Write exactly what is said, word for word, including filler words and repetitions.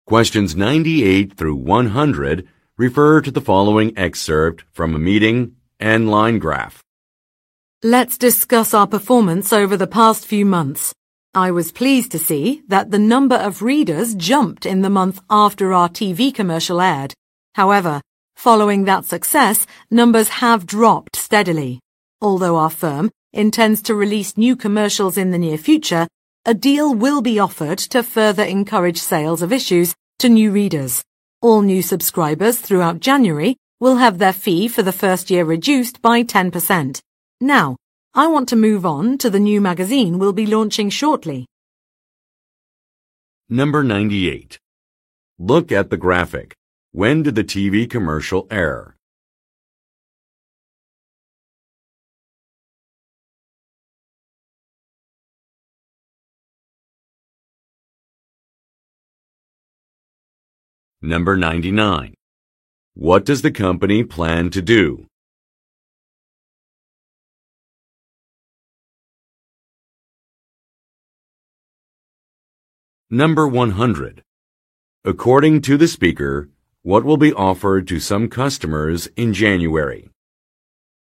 Questions ninety-eight through one hundred refer to the following excerpt from a meeting and line graph. Let's discuss our performance over the past few months. I was pleased to see that the number of readers jumped in the month after our T V commercial aired. However, following that success, numbers have dropped steadily. Although our firm intends to release new commercials in the near future, a deal will be offered to further encourage sales of issues to new readers. All new subscribers throughout January will have their fee for the first year reduced by ten percent. Now, I want to move on to the new magazine we'll be launching shortly. Number ninety-eight. Look at the graphic. When did the T V commercial air? Number ninety-nine. What does the company plan to do? Number one hundred. According to the speaker, what will be offered to some customers in January?